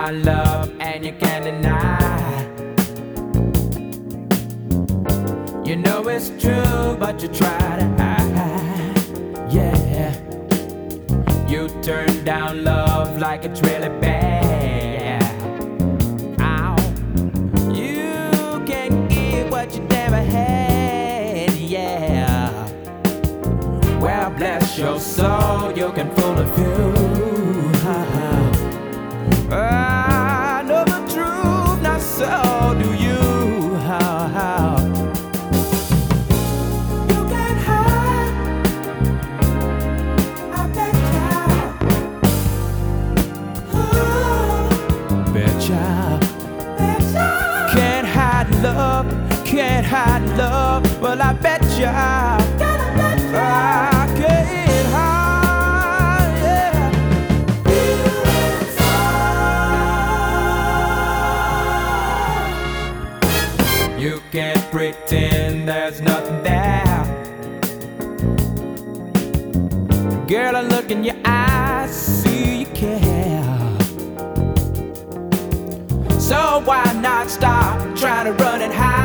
my love, and you can't deny. You know it's true, but you try to hide. Yeah, you turn down love like it's really bad. Ow. You can't give what you never had. Yeah. Well, bless your soul, you can fool a few. I know the truth, not so do you. You can't hide, I bet ya. Betcha. Can't hide love, can't hide love. Well, I bet ya. I can't hide, yeah. You can't pretend there's nothing there. Girl, I look in your eyes, see you care. So why not stop trying to run and hide?